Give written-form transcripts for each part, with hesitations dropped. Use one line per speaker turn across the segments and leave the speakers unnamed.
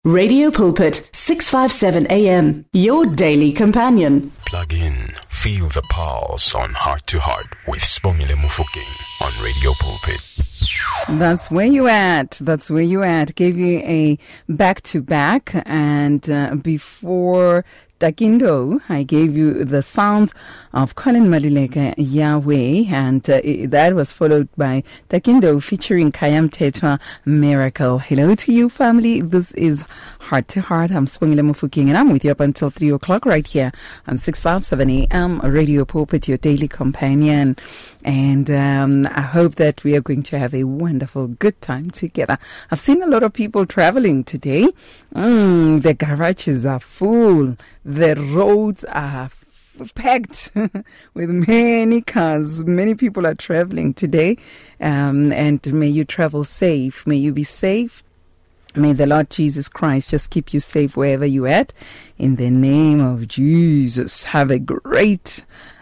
Radio Pulpit, 657 AM, your daily companion.
Plug in, feel the pulse on Heart to Heart with Sibongile Mofokeng on Radio Pulpit.
That's where you at. That's where you at. Gave you a back-to-back, and before Takindo, I gave you the sounds of Colin Maluleka, Yahweh, and that was followed by Takindo featuring Kayam Tetwa, Miracle. Hello to you, family. This is Heart to Heart. I'm Sibongile Mofokeng, and I'm with you up until 3 o'clock right here on 657 AM Radio Pulpit, your daily companion. And I hope that we are going to have a wonderful, good time together. I've seen a lot of people traveling today. The garages are full. The roads are packed with many cars. Many people are traveling today. And may you travel safe. May you be safe. May the Lord Jesus Christ just keep you safe wherever you're at. In the name of Jesus, have a great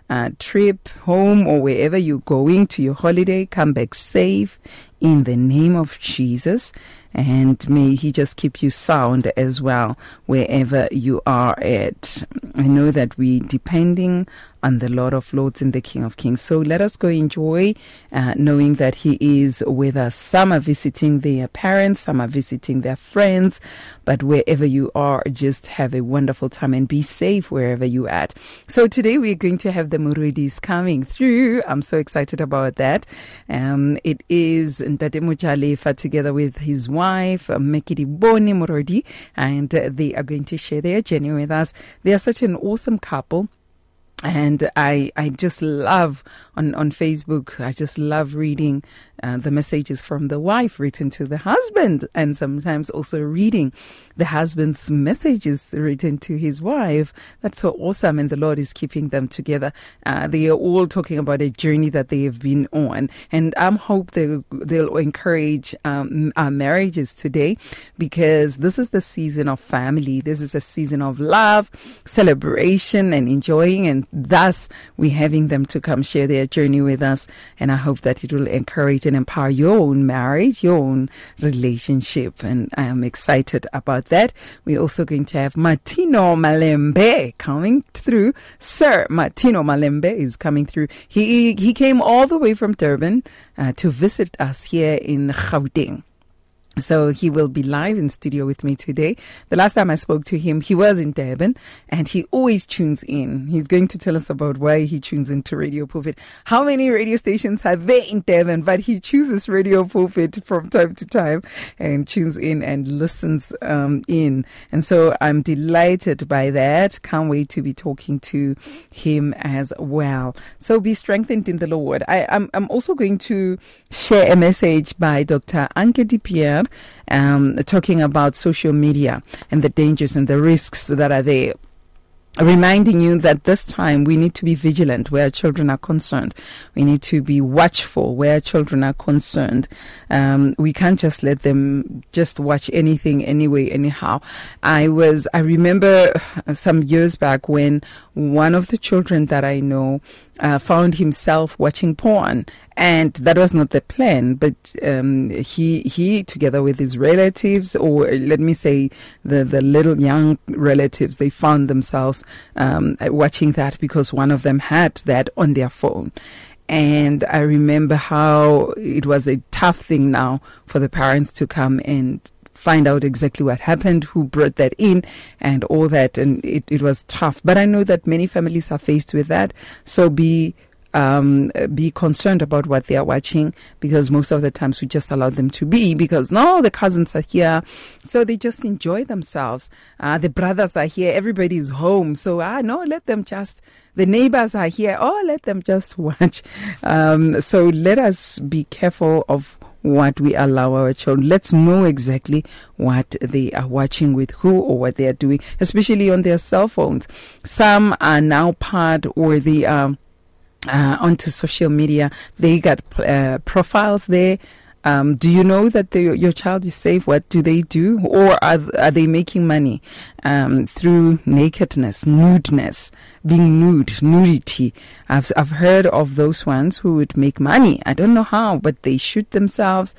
trip home or wherever you're going to your holiday. Come back safe in the name of Jesus. And may He just keep you sound as well wherever you are at. I know that we're depending on the Lord of Lords and the King of Kings. So let us go enjoy knowing that He is with us. Some are visiting their parents, some are visiting their friends, but wherever you are, just have a wonderful time and be safe wherever you're at. So today we're going to have the Muridis coming through. I'm so excited about that. It is Ntate Mojalefa together with his wife, Mekidi Boni Muridi, and they are going to share their journey with us. They are such an awesome couple. And I just love on Facebook, I just love reading the messages from the wife written to the husband, and sometimes also reading the husband's messages written to his wife. That's so awesome, and the Lord is keeping them together. They are all talking about a journey that they have been on, and I hope they'll encourage our marriages today, because this is the season of family. This is a season of love, celebration, and enjoying, and thus we're having them to come share their journey with us, and I hope that it will encourage and empower your own marriage, your own relationship, and I am excited about that. We're also going to have Martino Malembe coming through. Sir Martino Malembe is coming through. He came all the way from Durban to visit us here in Gauteng. So he will be live in studio with me today. The last time I spoke to him, he was in Durban, and he always tunes in. He's going to tell us about why he tunes into Radio Pulpit. How many radio stations are there in Durban? But he chooses Radio Pulpit from time to time and tunes in and listens in. And so I'm delighted by that. Can't wait to be talking to him as well. So be strengthened in the Lord. I'm also going to share a message by Dr. Anke Dipierre, talking about social media and the dangers and the risks that are there. Reminding you that this time we need to be vigilant where children are concerned. We need to be watchful where children are concerned. We can't just let them just watch anything anyway, anyhow. I remember some years back when one of the children that I know found himself watching porn. And that was not the plan, but he together with his relatives, or let me say the little young relatives, they found themselves watching that because one of them had that on their phone. And I remember how it was a tough thing now for the parents to come and find out exactly what happened, who brought that in, and all that. And it was tough. But I know that many families are faced with that. So be concerned about what they are watching, because most of the times we just allow them to be, because no, the cousins are here, so they just enjoy themselves. The brothers are here, everybody's home, so no, let them just, the neighbors are here, let them just watch. So let us be careful of what we allow our children. Let's know exactly what they are watching with who or what they are doing, especially on their cell phones. Some are now part, or they are onto social media. They got profiles there Do you know that your child is safe? What do they do? Or are they making money through nakedness, nudeness, being nude, nudity? I've heard of those ones who would make money. I don't know how, but they shoot themselves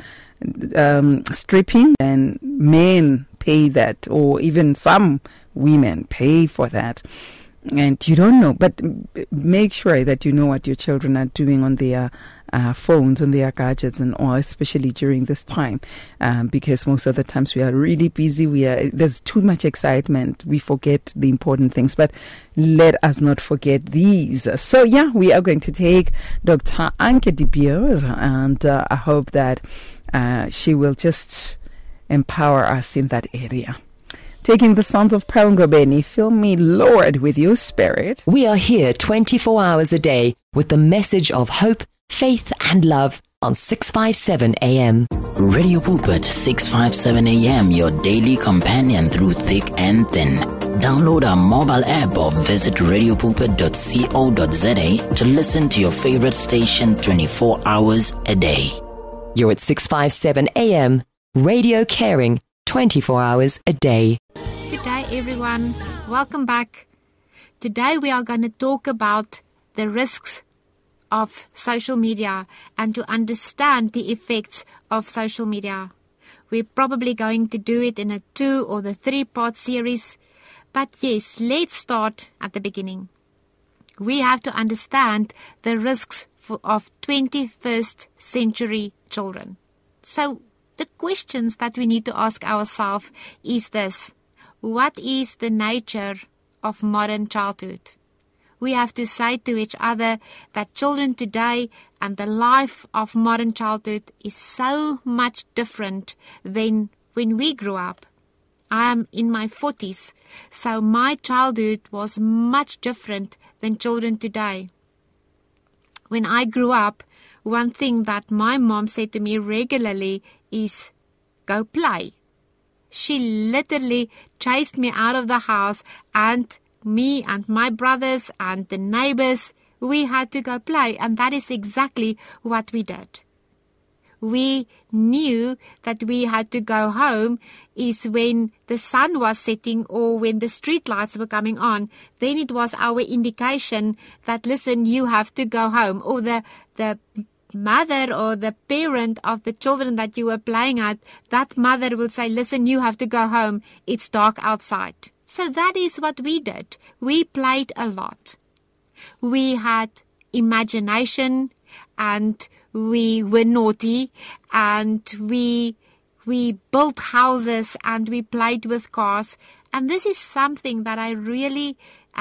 stripping, and men pay that, or even some women pay for that. And you don't know, but make sure that you know what your children are doing on their phones, on their gadgets, and all, especially during this time, because most of the times we are really busy. There's too much excitement. We forget the important things, but let us not forget these. So yeah, we are going to take Dr. Anke de Beer, and I hope that she will just empower us in that area. Taking the sounds of Paul Ngobeni, fill me, Lord, with your spirit.
We are here 24 hours a day with the message of hope, faith and love on 657 AM.
Radio Pulpit 657 AM, your daily companion through thick and thin. Download our mobile app or visit radiopulpit.co.za to listen to your favorite station 24 hours a day.
You're at 657 AM, radio caring 24 hours a day.
Good day, everyone. Welcome back. Today we are going to talk about the risks of social media and to understand the effects of social media. We're probably going to do it in a 2 or the 3-part series. But yes, let's start at the beginning. We have to understand the risks of 21st century children. So the questions that we need to ask ourselves is this: what is the nature of modern childhood? We have to say to each other that children today and the life of modern childhood is so much different than when we grew up. I am in my 40s, so my childhood was much different than children today. When I grew up, one thing that my mom said to me regularly is, go play. She literally chased me out of the house, and me and my brothers and the neighbors, we had to go play, and that is exactly what we did. We knew that we had to go home is when the sun was setting or when the street lights were coming on. Then it was our indication that, listen, you have to go home. Or the mother or the parent of the children that you were playing at, that mother will say, listen, you have to go home. It's dark outside. So that is what we did. We played a lot. We had imagination, and we were naughty, and we built houses, and we played with cars. And this is something that I really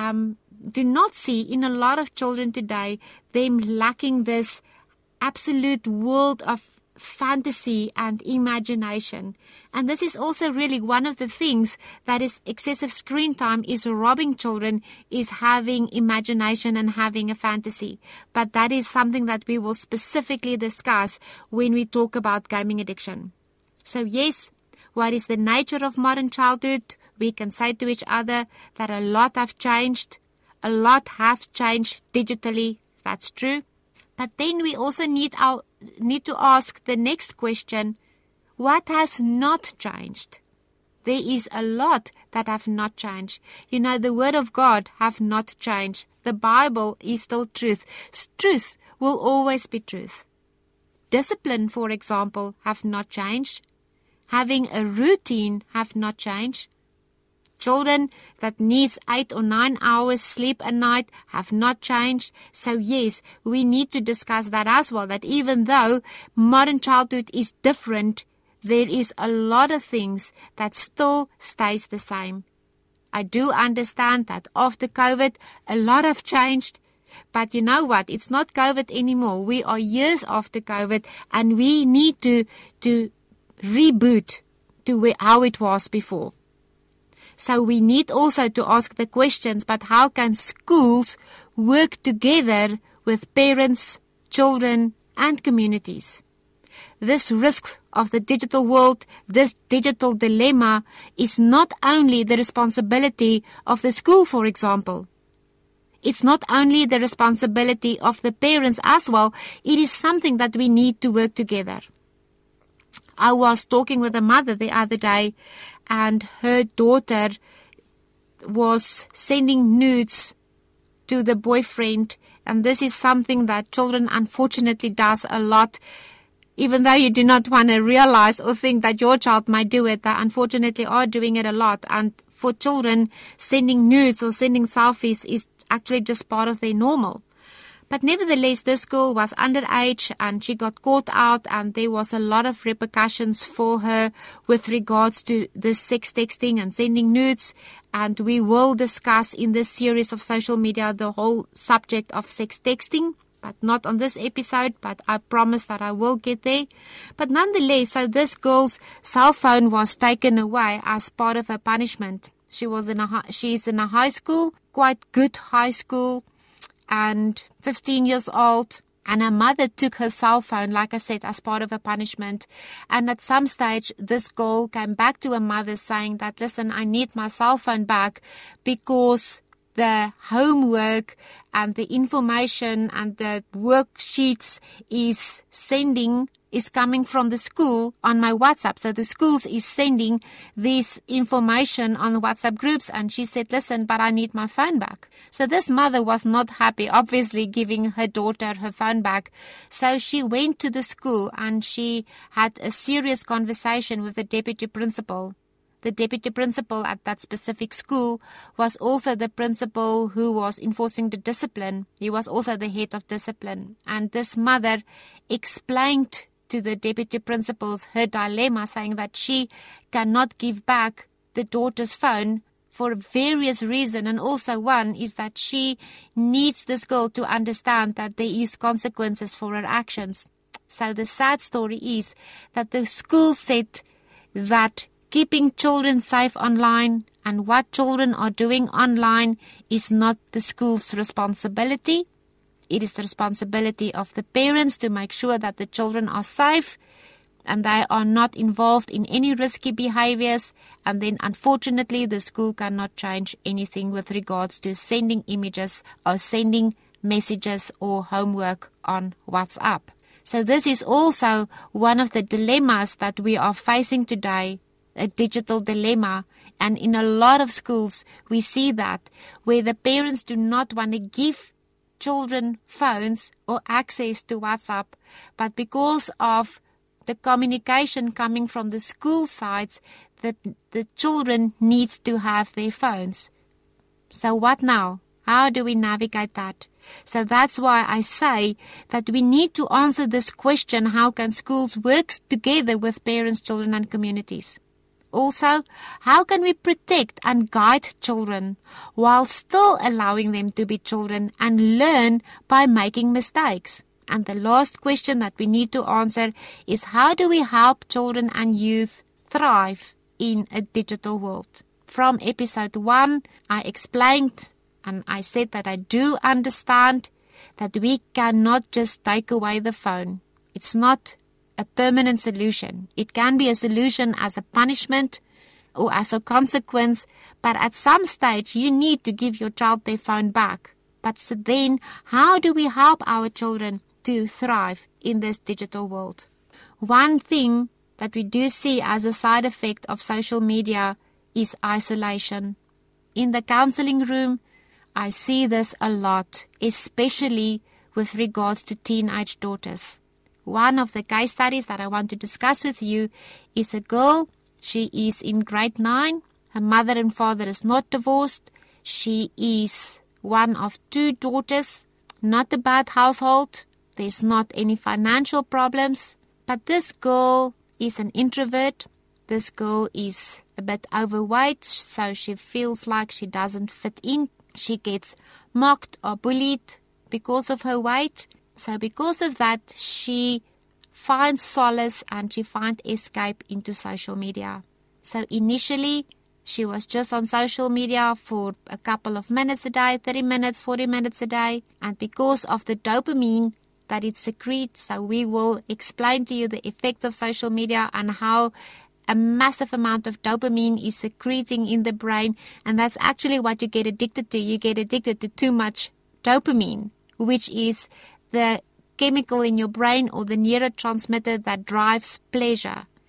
do not see in a lot of children today, them lacking this absolute world of fantasy and imagination. And this is also really one of the things that is excessive screen time is robbing children, is having imagination and having a fantasy. But that is something that we will specifically discuss when we talk about gaming addiction. So yes, what is the nature of modern childhood? We can say to each other that a lot have changed. A lot have changed digitally. That's true. But then we also need to ask the next question: what has not changed? There is a lot that have not changed. You know, the Word of God have not changed. The Bible is still truth. Truth will always be truth. Discipline, for example, have not changed. Having a routine have not changed. Children that needs 8 or 9 hours sleep a night have not changed. So yes, we need to discuss that as well, that even though modern childhood is different, there is a lot of things that still stays the same. I do understand that after COVID, a lot have changed. But you know what? It's not COVID anymore. We are years after COVID, and we need to reboot to how it was before. So we need also to ask the questions, but how can schools work together with parents, children, and communities? This risk of the digital world, this digital dilemma, is not only the responsibility of the school, for example. It's not only the responsibility of the parents as well. It is something that we need to work together. I was talking with a mother the other day, and her daughter was sending nudes to the boyfriend, and this is something that children unfortunately does a lot. Even though you do not want to realize or think that your child might do it, they unfortunately are doing it a lot. And for children, sending nudes or sending selfies is actually just part of their normal. But nevertheless, this girl was underage and she got caught out, and there was a lot of repercussions for her with regards to this sex texting and sending nudes. And we will discuss in this series of social media the whole subject of sex texting, but not on this episode, but I promise that I will get there. But nonetheless, so this girl's cell phone was taken away as part of her punishment. She's in a high school, quite good high school, and 15 years old, and her mother took her cell phone, like I said, as part of a punishment. And at some stage, this girl came back to her mother saying that, listen, I need my cell phone back because the homework and the information and the worksheets is coming from the school on my WhatsApp. So the schools is sending this information on the WhatsApp groups. And she said, listen, but I need my phone back. So this mother was not happy, obviously, giving her daughter her phone back. So she went to the school and she had a serious conversation with the deputy principal. The deputy principal at that specific school was also the principal who was enforcing the discipline. He was also the head of discipline. And this mother explained to the deputy principals her dilemma, saying that she cannot give back the daughter's phone for various reasons. And also one is that she needs this girl to understand that there is consequences for her actions. So the sad story is that the school said that keeping children safe online and what children are doing online is not the school's responsibility. It is the responsibility of the parents to make sure that the children are safe and they are not involved in any risky behaviors. And then, unfortunately, the school cannot change anything with regards to sending images or sending messages or homework on WhatsApp. So this is also one of the dilemmas that we are facing today, a digital dilemma. And in a lot of schools, we see that where the parents do not want to give children phones or access to WhatsApp, but because of the communication coming from the school sides, that the children need to have their phones. So what now? How do we navigate that? So that's why I say that we need to answer this question: how can schools work together with parents, children and communities? Also, how can we protect and guide children while still allowing them to be children and learn by making mistakes? And the last question that we need to answer is: how do we help children and youth thrive in a digital world? From episode 1, I explained and I said that I do understand that we cannot just take away the phone. It's not a permanent solution. It can be a solution as a punishment or as a consequence, but at some stage you need to give your child their phone back. But so then, how do we help our children to thrive in this digital world? One thing that we do see as a side effect of social media is isolation. In the counseling room, I see this a lot, especially with regards to teenage daughters. One of the case studies that I want to discuss with you is a girl. She is in grade 9. Her mother and father is not divorced. She is one of 2 daughters. Not a bad household. There's not any financial problems. But this girl is an introvert. This girl is a bit overweight, so she feels like she doesn't fit in. She gets mocked or bullied because of her weight. So because of that, she finds solace and she finds escape into social media. So initially, she was just on social media for a couple of minutes a day, 30 minutes, 40 minutes a day. And because of the dopamine that it secretes, so we will explain to you the effects of social media and how a massive amount of dopamine is secreting in the brain. And that's actually what you get addicted to. You get addicted to too much dopamine, which is the chemical in your brain or the neurotransmitter that drives pleasure.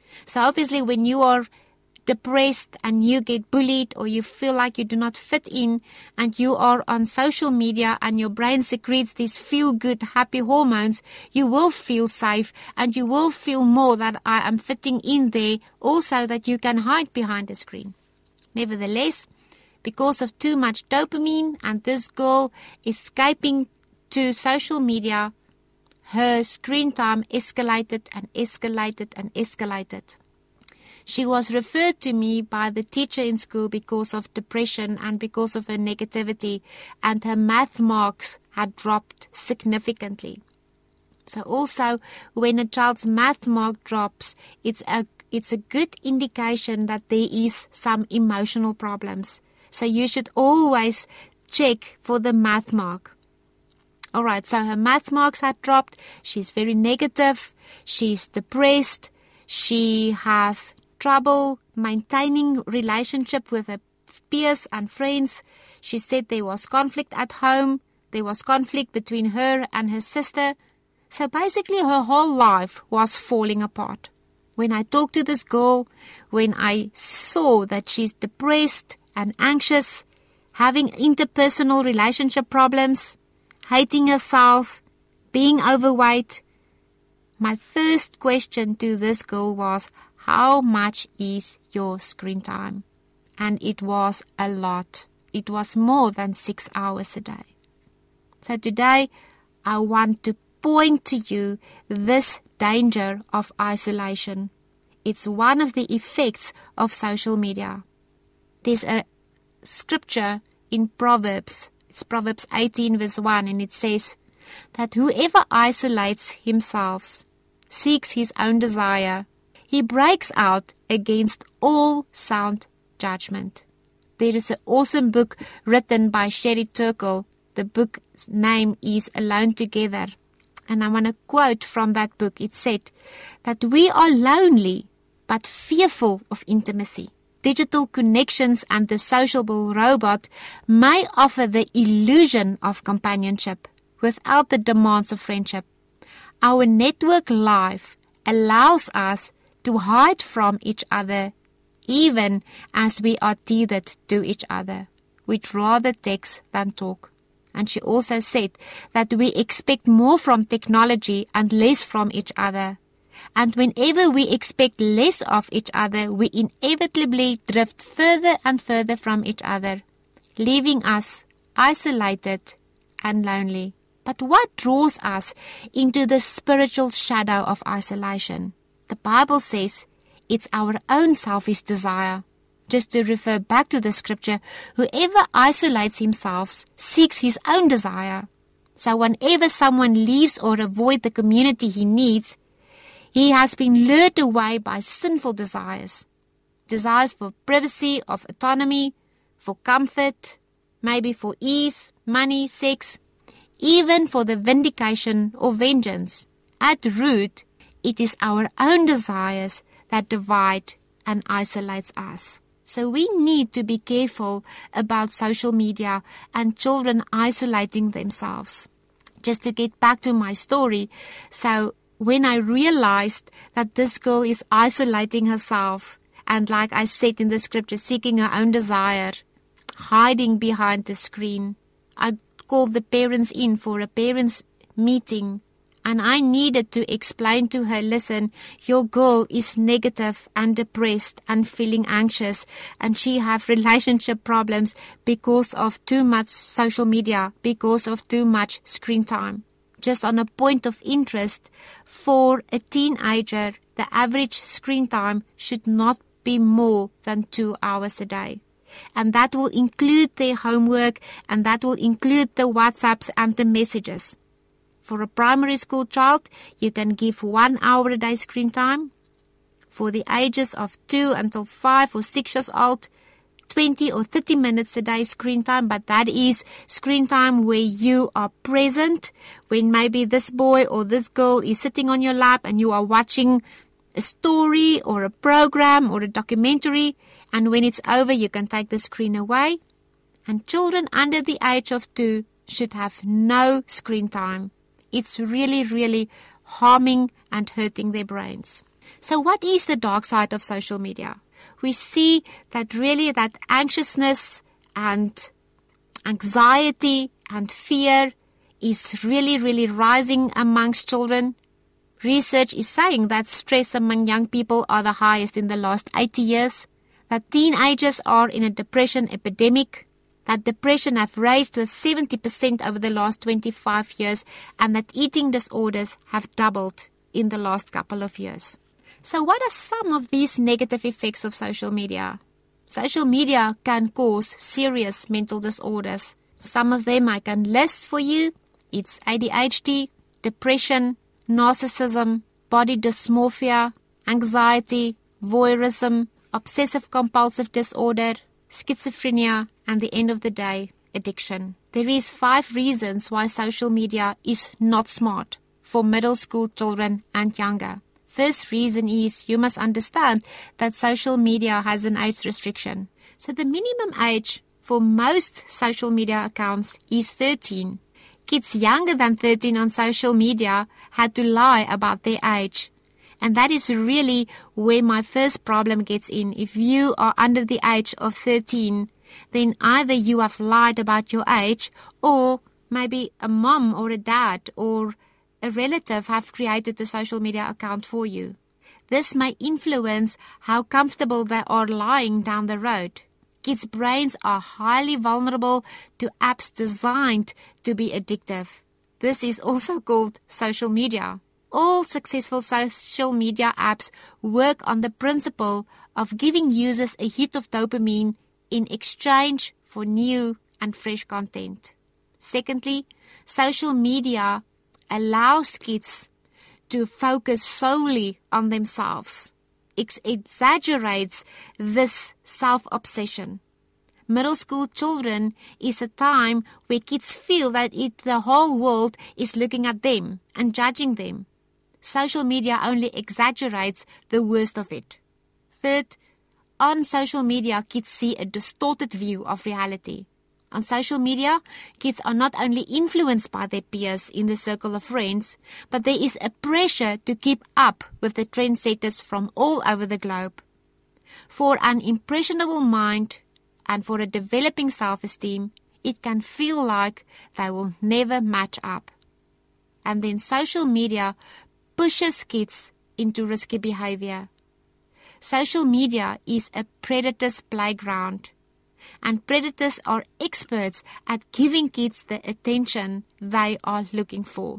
So obviously when you are depressed and you get bullied or you feel like you do not fit in and you are on social media and your brain secretes these feel-good, happy hormones, you will feel safe and you will feel more that I am fitting in there, also that you can hide behind the screen. Nevertheless, because of too much dopamine and this girl escaping to social media, her screen time escalated and escalated and escalated. She was referred to me by the teacher in school because of depression and because of her negativity, and her math marks had dropped significantly. So also, when a child's math mark drops, it's a good indication that there is some emotional problems. So you should always check for the math mark. Alright, so her math marks had dropped. She's very negative. She's depressed. She have trouble maintaining relationship with her peers and friends. She said there was conflict at home. There was conflict between her and her sister. So basically her whole life was falling apart. When I talked to this girl, when I saw that she's depressed and anxious, having interpersonal relationship problems, hating herself, being overweight, my first question to this girl was, how much is your screen time? And it was a lot. It was more than 6 hours a day. So today, I want to point to you this danger of isolation. It's one of the effects of social media. There's a scripture in Proverbs. It's Proverbs 18 verse 1, and it says that whoever isolates himself seeks his own desire. He breaks out against all sound judgment. There is an awesome book written by Sherry Turkle. The book's name is Alone Together. And I want to quote from that book. It said that we are lonely but fearful of intimacy. Digital connections and the sociable robot may offer the illusion of companionship without the demands of friendship. Our network life allows us to hide from each other, even as we are tethered to each other. We'd rather text than talk. And she also said that we expect more from technology and less from each other. And whenever we expect less of each other, we inevitably drift further and further from each other, leaving us isolated and lonely. But what draws us into the spiritual shadow of isolation? The Bible says it's our own selfish desire. Just to refer back to the scripture, whoever isolates himself seeks his own desire. So whenever someone leaves or avoids the community he needs, he has been lured away by sinful desires. Desires for privacy, of autonomy, for comfort, maybe for ease, money, sex, even for the vindication or vengeance. At root, it is our own desires that divide and isolates us. So we need to be careful about social media and children isolating themselves. Just to get back to my story, so when I realized that this girl is isolating herself, and like I said in the scripture, seeking her own desire, hiding behind the screen, I called the parents in for a parents' meeting. And I needed to explain to her, listen, your girl is negative and depressed and feeling anxious, and she have relationship problems because of too much social media, because of too much screen time. Just on a point of interest, for a teenager, the average screen time should not be more than 2 hours a day. And that will include their homework, and that will include the WhatsApps and the messages. For a primary school child, you can give 1 hour a day screen time. For the ages of 2 until 5 or 6 years old, 20 or 30 minutes a day screen time. But that is screen time where you are present, when maybe this boy or this girl is sitting on your lap and you are watching a story or a program or a documentary. And when it's over, you can take the screen away. And children under the age of 2 should have no screen time. It's really, really harming and hurting their brains. So what is the dark side of social media? We see that really that anxiousness and anxiety and fear is really, really rising amongst children. Research is saying that stress among young people are the highest in the last 80 years, that teenagers are in a depression epidemic, that depression have raised with 70% over the last 25 years, and that eating disorders have doubled in the last couple of years. So what are some of these negative effects of social media? Social media can cause serious mental disorders. Some of them I can list for you. It's ADHD, depression, narcissism, body dysmorphia, anxiety, voyeurism, obsessive-compulsive disorder, schizophrenia, and the end of the day, addiction. There is 5 reasons why social media is not smart for middle school children and younger. First reason is you must understand that social media has an age restriction. So the minimum age for most social media accounts is 13. Kids younger than 13 on social media had to lie about their age. And that is really where my first problem gets in. If you are under the age of 13, then either you have lied about your age, or maybe a mom or a dad or a relative have created a social media account for you. This may influence how comfortable they are lying down the road. Kids' brains are highly vulnerable to apps designed to be addictive. This is also called social media. All successful social media apps work on the principle of giving users a hit of dopamine in exchange for new and fresh content. Secondly, social media allows kids to focus solely on themselves. It exaggerates this self-obsession. Middle school children is a time where kids feel that the whole world is looking at them and judging them. Social media only exaggerates the worst of it. Third, on social media, kids see a distorted view of reality. On social media, kids are not only influenced by their peers in the circle of friends, but there is a pressure to keep up with the trendsetters from all over the globe. For an impressionable mind and for a developing self-esteem, it can feel like they will never match up. And then social media pushes kids into risky behavior. Social media is a predator's playground, and predators are experts at giving kids the attention they are looking for.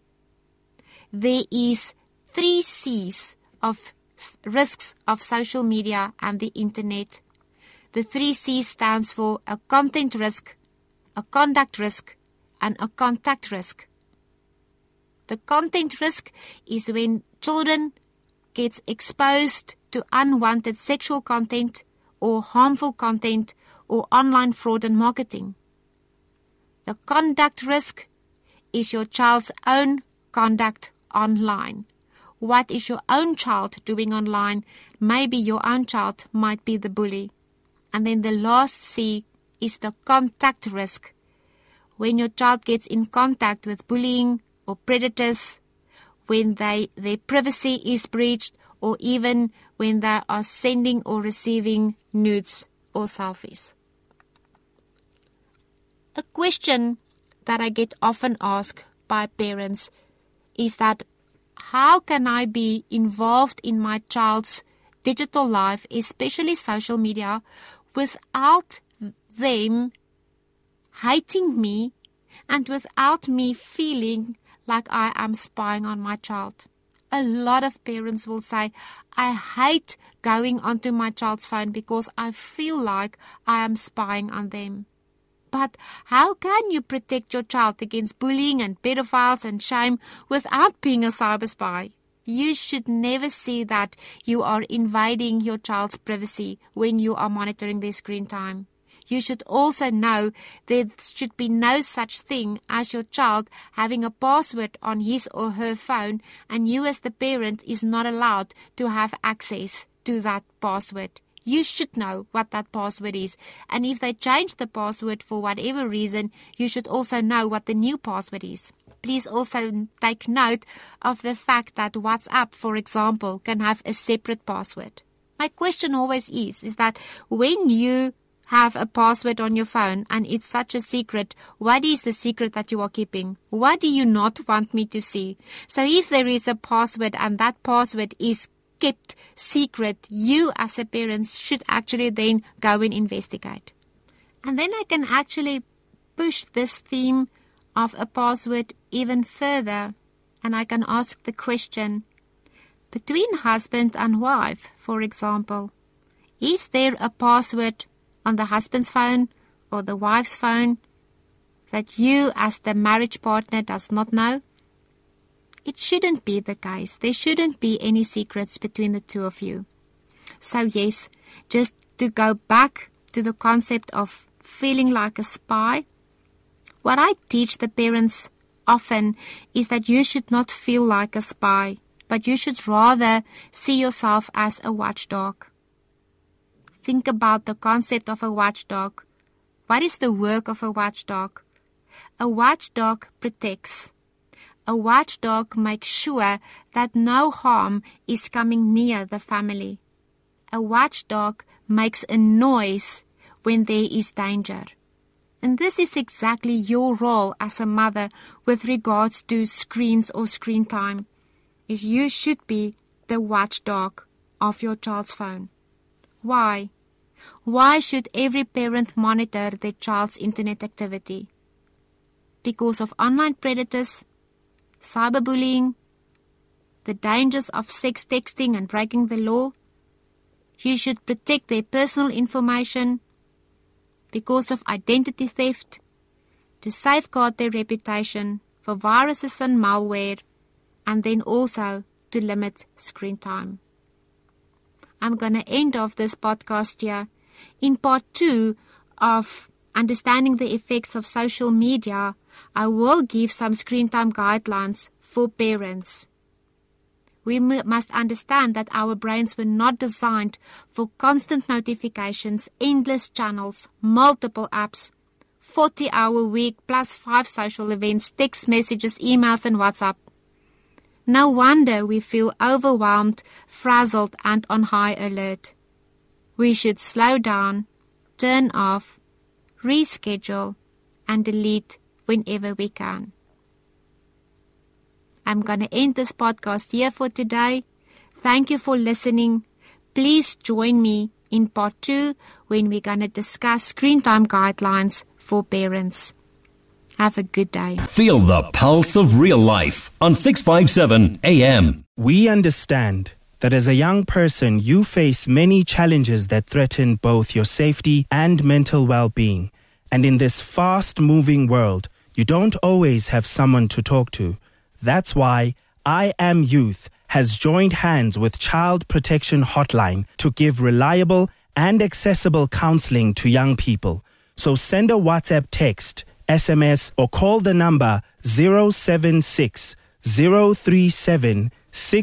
There is 3 C's of risks of social media and the internet. The 3 C's stands for a content risk, a conduct risk, and a contact risk. The content risk is when children get exposed to unwanted sexual content or harmful content or online fraud and marketing. The conduct risk is your child's own conduct online. What is your own child doing online? Maybe your own child might be the bully. And then the last C is the contact risk. When your child gets in contact with bullying or predators, when their privacy is breached, or even when they are sending or receiving nudes or selfies. A question that I get often asked by parents is that how can I be involved in my child's digital life, especially social media, without them hating me and without me feeling like I am spying on my child? A lot of parents will say, I hate going onto my child's phone because I feel like I am spying on them. But how can you protect your child against bullying and pedophiles and shame without being a cyber spy? You should never see that you are invading your child's privacy when you are monitoring their screen time. You should also know there should be no such thing as your child having a password on his or her phone, and you as the parent is not allowed to have access to that password. You should know what that password is, and if they change the password for whatever reason, you should also know what the new password is. please also take note of the fact that WhatsApp, for example, can have a separate password. My question always is that when you have a password on your phone and it's such a secret, what is the secret that you are keeping? What do you not want me to see? So if there is a password and that password is kept secret, you as a parent should actually then go and investigate. And then I can actually push this theme of a password even further, and I can ask the question, between husband and wife, for example, is there a password on the husband's phone or the wife's phone that you as the marriage partner does not know? It shouldn't be the case. There shouldn't be any secrets between the two of you. So yes, just to go back to the concept of feeling like a spy, what I teach the parents often is that you should not feel like a spy, but you should rather see yourself as a watchdog. Think about the concept of a watchdog. What is the work of a watchdog? A watchdog protects. A watchdog makes sure that no harm is coming near the family. A watchdog makes a noise when there is danger. And this is exactly your role as a mother with regards to screens or screen time, is you should be the watchdog of your child's phone. Why? Why should every parent monitor their child's internet activity? Because of online predators, cyberbullying, the dangers of sex texting and breaking the law. You should protect their personal information because of identity theft, to safeguard their reputation for viruses and malware, and then also to limit screen time. I'm going to end off this podcast here. In part 2 of understanding the effects of social media, I will give some screen time guidelines for parents. We must understand that our brains were not designed for constant notifications, endless channels, multiple apps, 40-hour week plus 5 social events, text messages, emails and WhatsApp. No wonder we feel overwhelmed, frazzled and on high alert. We should slow down, turn off, reschedule and delete whenever we can. I'm going to end this podcast here for today. Thank you for listening. Please join me in part 2 when we're going to discuss screen time guidelines for parents. Have a good day.
Feel the pulse of real life on 657 AM.
We understand that as a young person, you face many challenges that threaten both your safety and mental well-being. And in this fast-moving world, you don't always have someone to talk to. That's why I Am Youth has joined hands with Child Protection Hotline to give reliable and accessible counseling to young people. So send a WhatsApp text, SMS, or call the number 076 037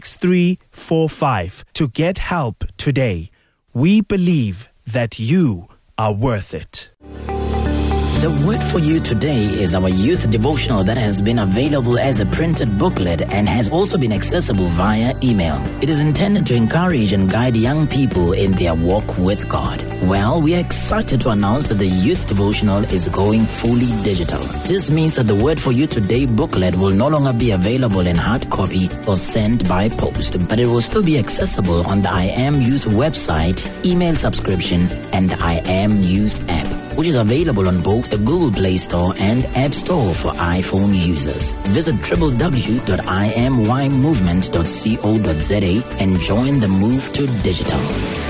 6345 to get help today. We believe that you are worth it.
The word for you today is our youth devotional that has been available as a printed booklet and has also been accessible via email. It is intended to encourage and guide young people in their walk with God. Well, we are excited to announce that the youth devotional is going fully digital. This means that the word for you today booklet will no longer be available in hard copy or sent by post, but it will still be accessible on the I Am Youth website, email subscription, and I Am Youth app, which is available on both the Google Play Store and App Store for iPhone users. Visit www.imymovement.co.za and join the move to digital.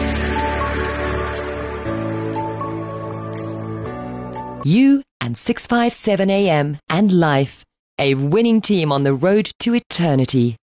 You and 657 AM and life, a winning team on the road to eternity.